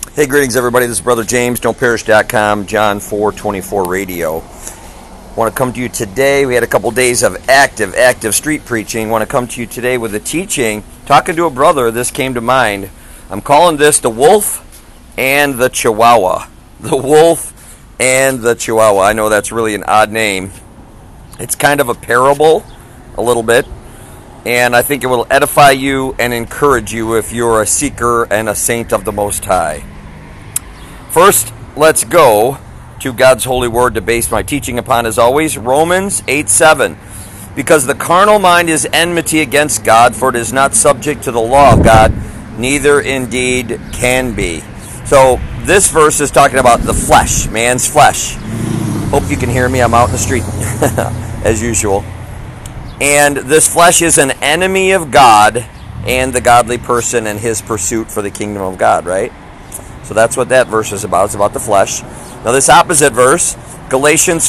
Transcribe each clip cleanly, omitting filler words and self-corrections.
Hey, greetings everybody. This is Brother James, don'tperish.com, John 4:24 radio. I want to come to you today. We had a couple days of active street preaching. I want to come to you today with a teaching. Talking to a brother, this came to mind. I'm calling this the wolf and the chihuahua. The wolf and the chihuahua. I know that's really an odd name. It's kind of a parable, a little bit. And I think it will edify you and encourage you if you're a seeker and a saint of the Most High. First, let's go to God's holy word to base my teaching upon, as always, Romans 8:7. Because the carnal mind is enmity against God, for it is not subject to the law of God, neither indeed can be. So this verse is talking about the flesh, man's flesh. Hope you can hear me. I'm out in the street, as usual. And this flesh is an enemy of God and the godly person and his pursuit for the kingdom of God, right? So that's what that verse is about. It's about the flesh. Now this opposite verse, Galatians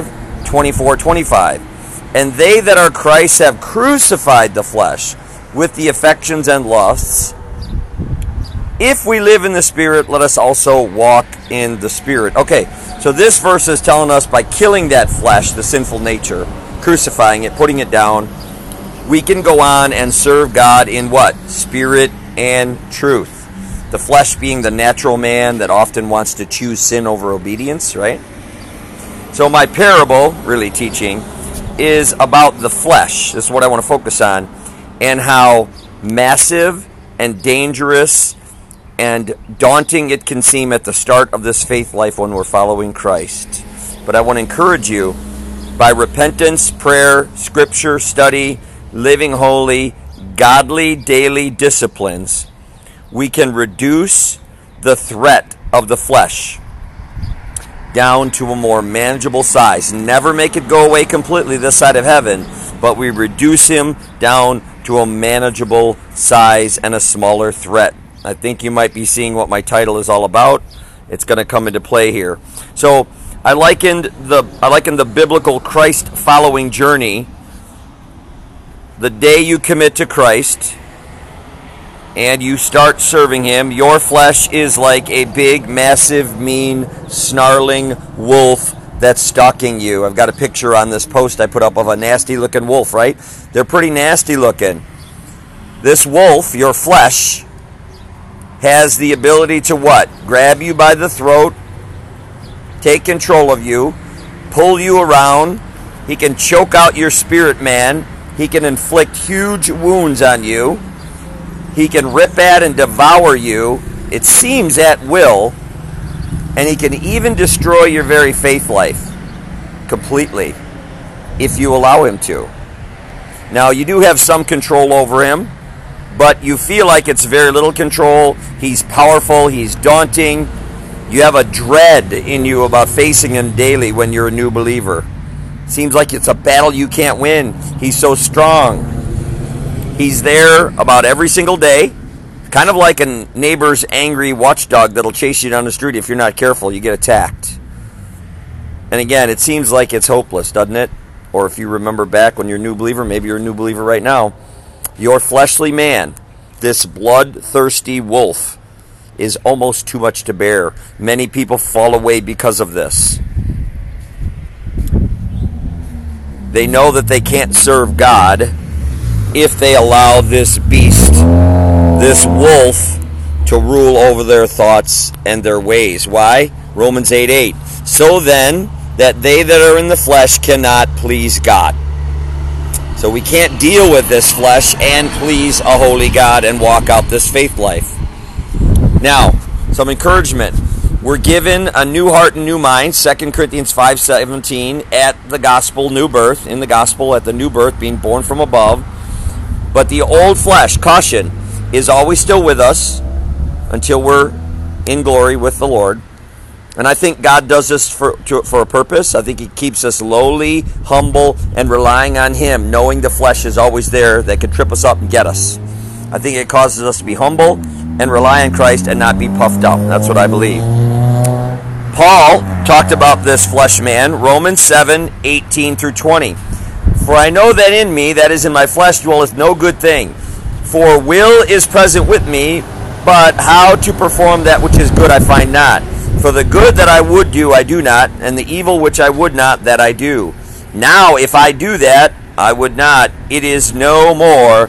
5:24-25. And they that are Christ have crucified the flesh with the affections and lusts. If we live in the Spirit, let us also walk in the Spirit. Okay, so this verse is telling us by killing that flesh, the sinful nature, crucifying it, putting it down, we can go on and serve God in what? Spirit and truth. The flesh being the natural man that often wants to choose sin over obedience, right? So my parable, really teaching, is about the flesh. This is what I want to focus on, and how massive and dangerous and daunting it can seem at the start of this faith life when we're following Christ. But I want to encourage you, by repentance, prayer, scripture, study, living holy, godly daily disciplines, we can reduce the threat of the flesh down to a more manageable size. Never make it go away completely this side of heaven, but we reduce him down to a manageable size and a smaller threat. I think you might be seeing what my title is all about. It's going to come into play here. So I likened the biblical Christ following journey. The day you commit to Christ and you start serving him, your flesh is like a big, massive, mean, snarling wolf that's stalking you. I've got a picture on this post I put up of a nasty looking wolf, right? They're pretty nasty looking. This wolf, your flesh, has the ability to what? Grab you by the throat, take control of you, pull you around. He can choke out your spirit man. He can inflict huge wounds on you. He can rip at and devour you, it seems at will, and he can even destroy your very faith life completely if you allow him to. Now, you do have some control over him, but you feel like it's very little control. He's powerful, he's daunting. You have a dread in you about facing him daily when you're a new believer. Seems like it's a battle you can't win. He's so strong. He's there about every single day, kind of like a neighbor's angry watchdog that'll chase you down the street. If you're not careful, you get attacked. And again, it seems like it's hopeless, doesn't it? Or if you remember back when you're a new believer, maybe you're a new believer right now, your fleshly man, this bloodthirsty wolf, is almost too much to bear. Many people fall away because of this. They know that they can't serve God if they allow this beast, this wolf, to rule over their thoughts and their ways. Why? Romans 8:8. So then, that they that are in the flesh cannot please God. So we can't deal with this flesh and please a holy God and walk out this faith life. Now, some encouragement. We're given a new heart and new mind, 2 Corinthians 5:17, at the gospel new birth, in the gospel at the new birth, being born from above. But the old flesh, caution, is always still with us until we're in glory with the Lord. And I think God does this for a purpose. I think he keeps us lowly, humble, and relying on him, knowing the flesh is always there that could trip us up and get us. I think it causes us to be humble and rely on Christ and not be puffed up. That's what I believe. Paul talked about this flesh man, Romans 7:18-20. For I know that in me, that is in my flesh, dwelleth no good thing. For will is present with me, but how to perform that which is good I find not. For the good that I would do, I do not, and the evil which I would not, that I do. Now, if I do that, I would not. It is no more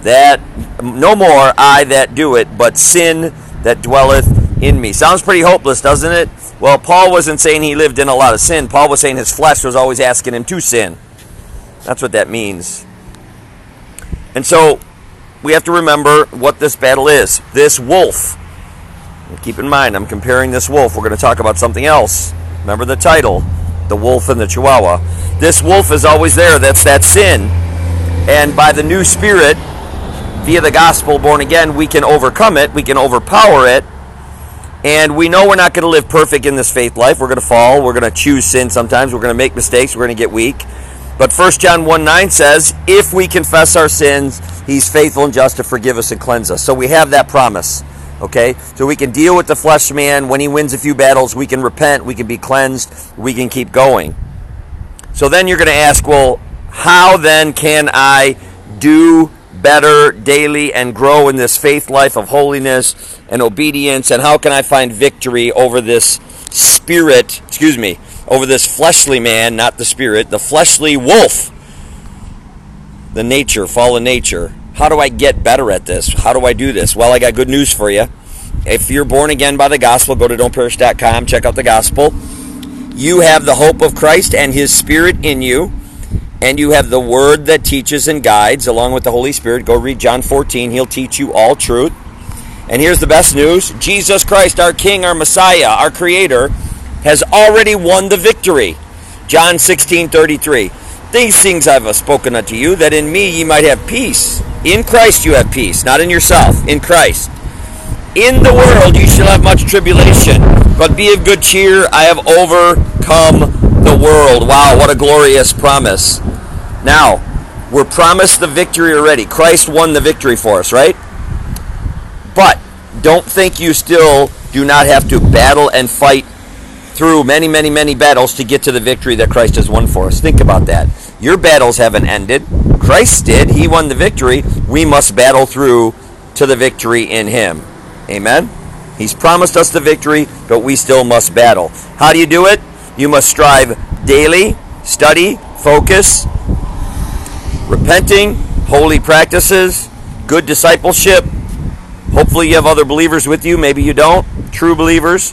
I that do it, but sin that dwelleth in me. Sounds pretty hopeless, doesn't it? Well, Paul wasn't saying he lived in a lot of sin. Paul was saying his flesh was always asking him to sin. That's what that means. And so, we have to remember what this battle is. This wolf. And keep in mind, I'm comparing this wolf. We're going to talk about something else. Remember the title, The Wolf and the Chihuahua. This wolf is always there. That's that sin. And by the new spirit, via the gospel, born again, we can overcome it. We can overpower it. And we know we're not going to live perfect in this faith life. We're going to fall. We're going to choose sin sometimes. We're going to make mistakes. We're going to get weak. But 1 John 1:9 says, if we confess our sins, he's faithful and just to forgive us and cleanse us. So we have that promise. Okay? So we can deal with the flesh man. When he wins a few battles, we can repent. We can be cleansed. We can keep going. So then you're going to ask, well, how then can I do better daily and grow in this faith life of holiness and obedience, and how can I find victory over this over this fleshly man, not the spirit, the fleshly wolf, the nature, fallen nature? How do I get better at this? How do I do this? Well, I got good news for you. If you're born again by the gospel, go to don'tperish.com, check out the gospel. You have the hope of Christ and his spirit in you. And you have the word that teaches and guides along with the Holy Spirit. Go read John 14. He'll teach you all truth. And here's the best news. Jesus Christ, our King, our Messiah, our Creator, has already won the victory. John 16:33. These things I have spoken unto you, that in me ye might have peace. In Christ you have peace, not in yourself, in Christ. In the world you shall have much tribulation, but be of good cheer. I have overcome the world. Wow, what a glorious promise. Now, we're promised the victory already. Christ won the victory for us, right? But don't think you still do not have to battle and fight through many, many, many battles to get to the victory that Christ has won for us. Think about that. Your battles haven't ended. Christ did. He won the victory. We must battle through to the victory in him. Amen? He's promised us the victory, but we still must battle. How do you do it? You must strive daily, study, focus, repenting, holy practices, good discipleship. Hopefully you have other believers with you. Maybe you don't. True believers.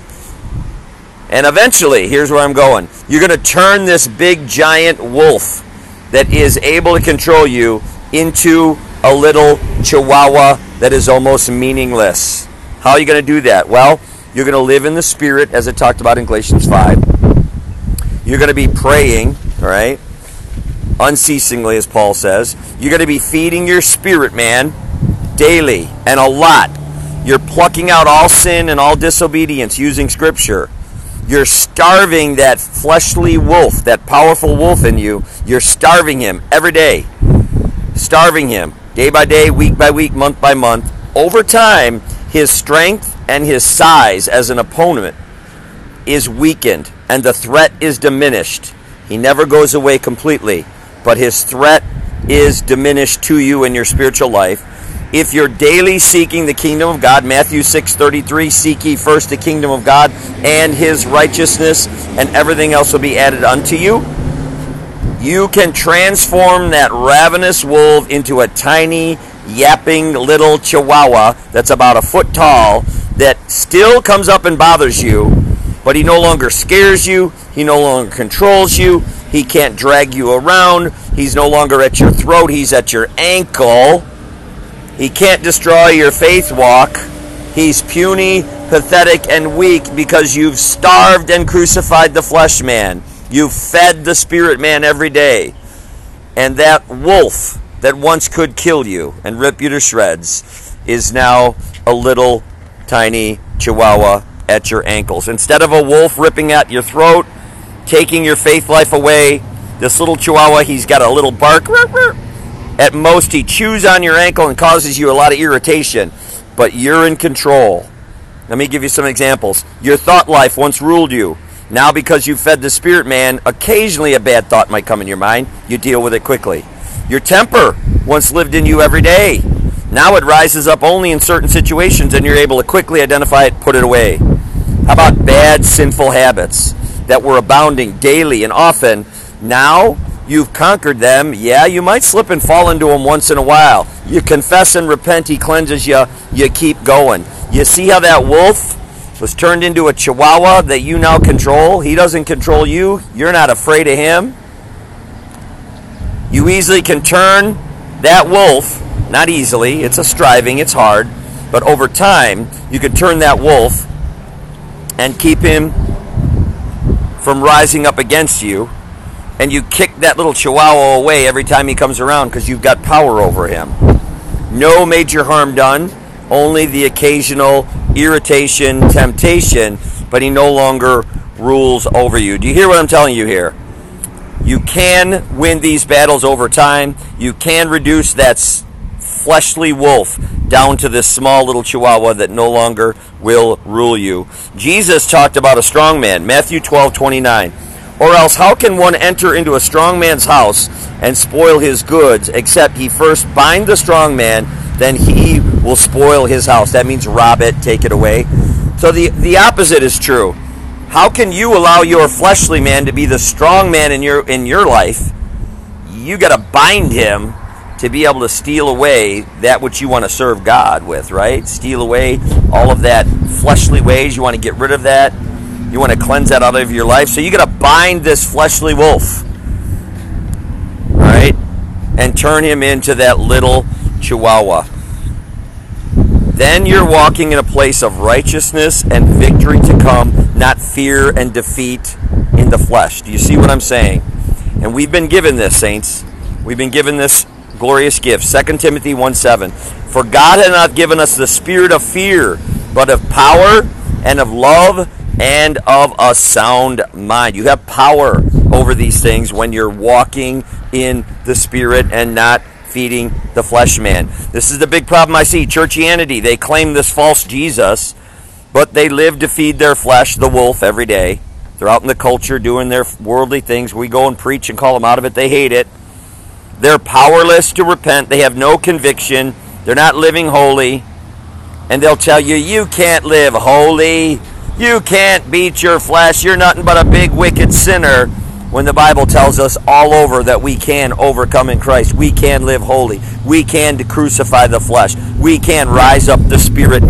And eventually, here's where I'm going. You're going to turn this big giant wolf that is able to control you into a little chihuahua that is almost meaningless. How are you going to do that? Well, you're going to live in the Spirit, as it talked about in Galatians 5. You're going to be praying, all right, unceasingly, as Paul says. You're going to be feeding your spirit, man, daily and a lot. You're plucking out all sin and all disobedience using Scripture. You're starving that fleshly wolf, that powerful wolf in you. You're starving him every day. Starving him day by day, week by week, month by month. Over time, his strength and his size as an opponent is weakened, and the threat is diminished. He never goes away completely, but his threat is diminished to you in your spiritual life. If you're daily seeking the kingdom of God, Matthew 6:33, seek ye first the kingdom of God and his righteousness, and everything else will be added unto you. You can transform that ravenous wolf into a tiny, yapping little chihuahua that's about a foot tall that still comes up and bothers you, but he no longer scares you. He no longer controls you. He can't drag you around. He's no longer at your throat. He's at your ankle. He can't destroy your faith walk. He's puny, pathetic, and weak because you've starved and crucified the flesh man. You've fed the spirit man every day. And that wolf that once could kill you and rip you to shreds is now a little tiny chihuahua at your ankles. Instead of a wolf ripping at your throat, taking your faith life away, this little chihuahua, he's got a little bark. At most, he chews on your ankle and causes you a lot of irritation, but you're in control. Let me give you some examples. Your thought life once ruled you. Now, because you fed the spirit man, occasionally a bad thought might come in your mind. You deal with it quickly. Your temper once lived in you every day. Now it rises up only in certain situations, and you're able to quickly identify it, put it away. How about bad, sinful habits that were abounding daily and often? Now you've conquered them. Yeah, you might slip and fall into them once in a while. You confess and repent, he cleanses you, you keep going. You see how that wolf was turned into a chihuahua that you now control? He doesn't control you. You're not afraid of him. You easily can turn that wolf, not easily, it's a striving, it's hard, but over time, you can turn that wolf and keep him from rising up against you, and you kick that little chihuahua away every time he comes around because you've got power over him. No major harm done, only the occasional irritation, temptation, but he no longer rules over you. Do you hear what I'm telling you here? You can win these battles over time. You can reduce that fleshly wolf down to this small little chihuahua that no longer will rule you. Jesus talked about a strong man, Matthew 12:29. Or else how can one enter into a strong man's house and spoil his goods, except he first bind the strong man, then he will spoil his house. That means rob it, take it away. So the opposite is true. How can you allow your fleshly man to be the strong man in your life? You got to bind him to be able to steal away that which you want to serve God with, right? Steal away all of that fleshly ways. You want to get rid of that. You want to cleanse that out of your life. So you got to bind this fleshly wolf, right? And turn him into that little chihuahua. Then you're walking in a place of righteousness and victory to come, not fear and defeat in the flesh. Do you see what I'm saying? And we've been given this, saints. We've been given this glorious gift. 2 Timothy 1:7. For God hath not given us the spirit of fear, but of power and of love and of a sound mind. You have power over these things when you're walking in the Spirit and not feeding the flesh man. This is the big problem I see. Churchianity, they claim this false Jesus, but they live to feed their flesh, the wolf, every day. They're out in the culture doing their worldly things. We go and preach and call them out of it. They hate it. They're powerless to repent. They have no conviction. They're not living holy. And they'll tell you, you can't live holy. You can't beat your flesh. You're nothing but a big wicked sinner. When the Bible tells us all over that we can overcome in Christ. We can live holy. We can crucify the flesh. We can rise up the spirit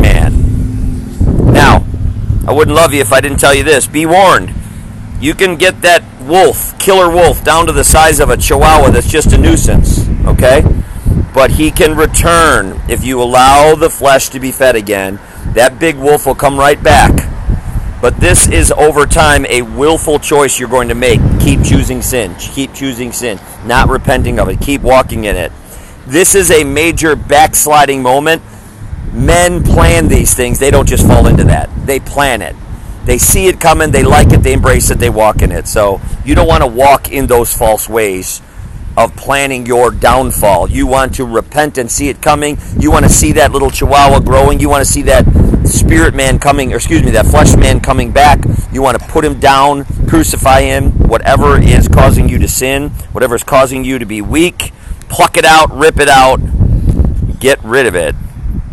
man. Now, I wouldn't love you if I didn't tell you this. Be warned. You can get that wolf, killer wolf, down to the size of a chihuahua that's just a nuisance. Okay? But he can return if you allow the flesh to be fed again. That big wolf will come right back. But this is, over time, a willful choice you're going to make. Keep choosing sin. Keep choosing sin. Not repenting of it. Keep walking in it. This is a major backsliding moment. Men plan these things. They don't just fall into that. They plan it. They see it coming. They like it. They embrace it. They walk in it. So you don't want to walk in those false ways of planning your downfall. You want to repent and see it coming. You want to see that little chihuahua growing. You want to see that spirit man coming, or excuse me, that flesh man coming back. You want to put him down, crucify him. Whatever is causing you to sin, whatever is causing you to be weak, pluck it out, rip it out, get rid of it.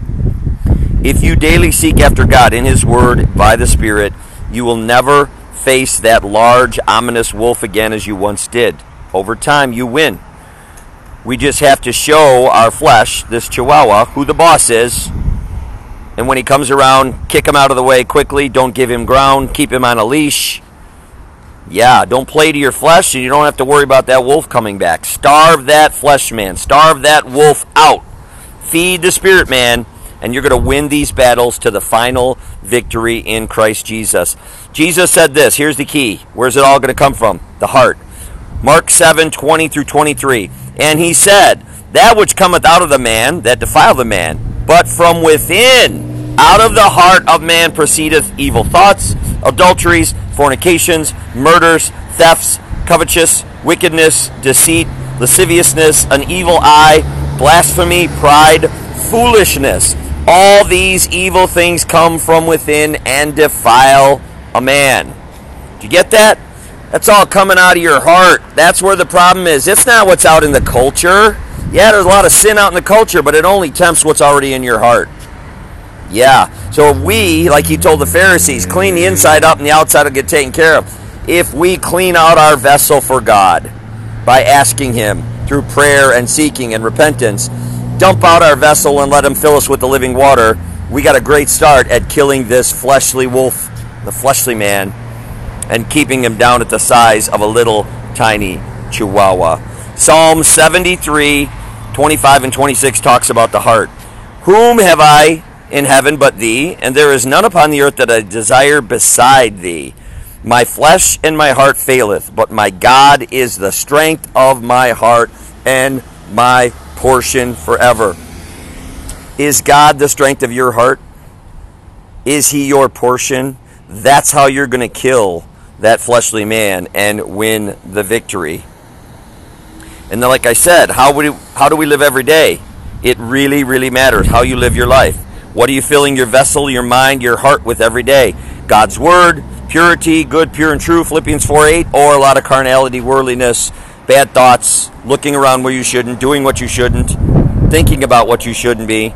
If you daily seek after God in His Word by the Spirit, you will never face that large, ominous wolf again as you once did. Over time, you win. We just have to show our flesh, this chihuahua, who the boss is. And when he comes around, kick him out of the way quickly. Don't give him ground. Keep him on a leash. Yeah, don't play to your flesh, and you don't have to worry about that wolf coming back. Starve that flesh man. Starve that wolf out. Feed the spirit man, and you're going to win these battles to the final victory in Christ Jesus. Jesus said this. Here's the key. Where's it all going to come from? The heart. Mark 7:20 through 23. And he said, that which cometh out of the man, that defile the man, but from within, out of the heart of man proceedeth evil thoughts, adulteries, fornications, murders, thefts, covetous, wickedness, deceit, lasciviousness, an evil eye, blasphemy, pride, foolishness. All these evil things come from within and defile a man. Did you get that? That's all coming out of your heart. That's where the problem is. It's not what's out in the culture. Yeah, there's a lot of sin out in the culture, but it only tempts what's already in your heart. Yeah. So if we, like he told the Pharisees, clean the inside up and the outside will get taken care of. If we clean out our vessel for God by asking him through prayer and seeking and repentance, dump out our vessel and let him fill us with the living water, we got a great start at killing this fleshly wolf, the fleshly man, and keeping him down at the size of a little tiny chihuahua. Psalm 73, 25 and 26 talks about the heart. Whom have I in heaven but thee? And there is none upon the earth that I desire beside thee. My flesh and my heart faileth, but my God is the strength of my heart and my portion forever. Is God the strength of your heart? Is he your portion? That's how you're going to kill that fleshly man and win the victory. And then, like I said, how do we live every day? It really, really matters how you live your life. What are you filling your vessel, your mind, your heart with every day? God's word, purity, good, pure, and true, Philippians 4:8, or a lot of carnality, worldliness, bad thoughts, looking around where you shouldn't, doing what you shouldn't, thinking about what you shouldn't be.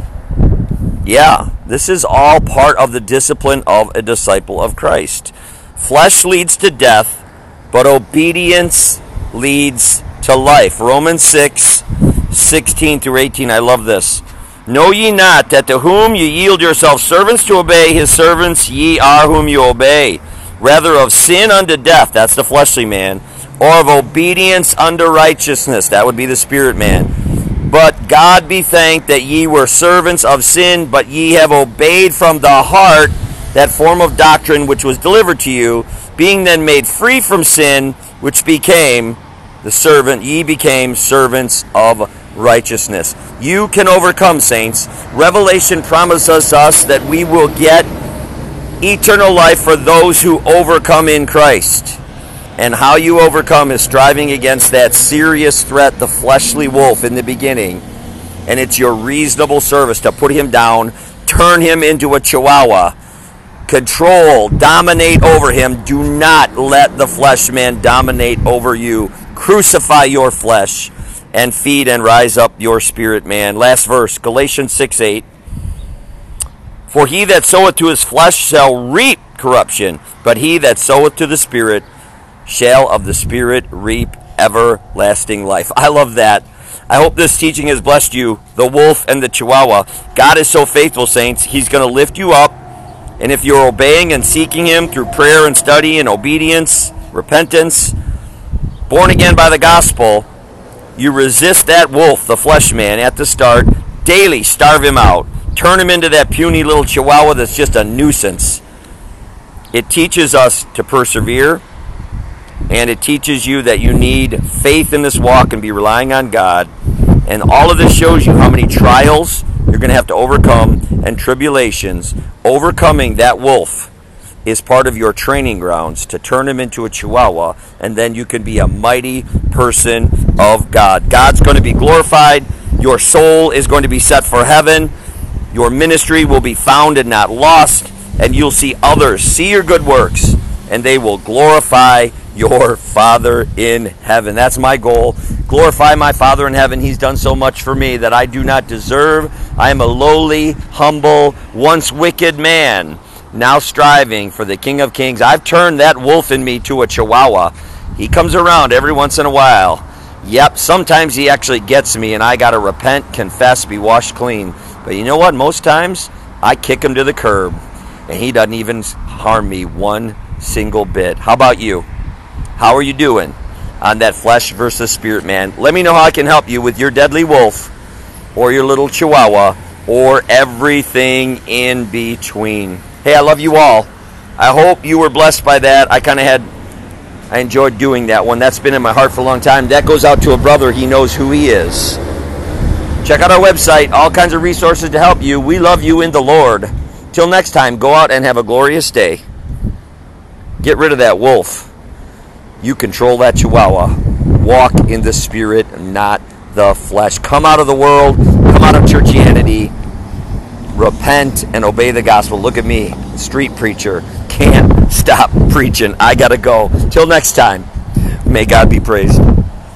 Yeah, this is all part of the discipline of a disciple of Christ. Flesh leads to death, but obedience leads to life. Romans 6, 16 through 18. I love this. Know ye not that to whom ye yield yourselves servants to obey, his servants ye are whom you obey, rather of sin unto death, that's the fleshly man, or of obedience unto righteousness, that would be the spirit man. But God be thanked that ye were servants of sin, but ye have obeyed from the heart that form of doctrine which was delivered to you, being then made free from sin, which became the servant, ye became servants of righteousness. You can overcome, saints. Revelation promises us that we will get eternal life for those who overcome in Christ. And how you overcome is striving against that serious threat, the fleshly wolf, in the beginning. And it's your reasonable service to put him down, turn him into a chihuahua, control, dominate over him. Do not let the flesh man dominate over you. Crucify your flesh and feed and rise up your spirit man. Last verse, Galatians 6:8. For he that soweth to his flesh shall reap corruption, but he that soweth to the Spirit shall of the Spirit reap everlasting life. I love that. I hope this teaching has blessed you, the wolf and the chihuahua. God is so faithful, saints. He's going to lift you up. And if you're obeying and seeking him through prayer and study and obedience, repentance, born again by the gospel, you resist that wolf, the flesh man, at the start. Daily starve him out. Turn him into that puny little chihuahua that's just a nuisance. It teaches us to persevere, and it teaches you that you need faith in this walk and be relying on God. And all of this shows you how many trials you're going to have to overcome and tribulations. Overcoming that wolf is part of your training grounds to turn him into a chihuahua, and then you can be a mighty person of God. God's going to be glorified. Your soul is going to be set for heaven. Your ministry will be found and not lost, and you'll see others see your good works, and they will glorify your Father in heaven. That's my goal. Glorify my Father in heaven. He's done so much for me that I do not deserve. I am a lowly, humble, once wicked man, now striving for the King of Kings. I've turned that wolf in me to a chihuahua. He comes around every once in a while. Yep, sometimes he actually gets me, and I got to repent, confess, be washed clean. But you know what? Most times, I kick him to the curb, and he doesn't even harm me one single bit. How about you? How are you doing on that flesh versus spirit man? Let me know how I can help you with your deadly wolf, or your little chihuahua, or everything in between. Hey, I love you all. I hope you were blessed by that. I enjoyed doing that one. That's been in my heart for a long time. That goes out to a brother. He knows who he is. Check out our website. All kinds of resources to help you. We love you in the Lord. Till next time, go out and have a glorious day. Get rid of that wolf. You control that chihuahua. Walk in the Spirit, not the flesh. Come out of the world. Come out of churchianity. Repent and obey the gospel. Look at me, street preacher. Can't stop preaching. I gotta go. Till next time, may God be praised.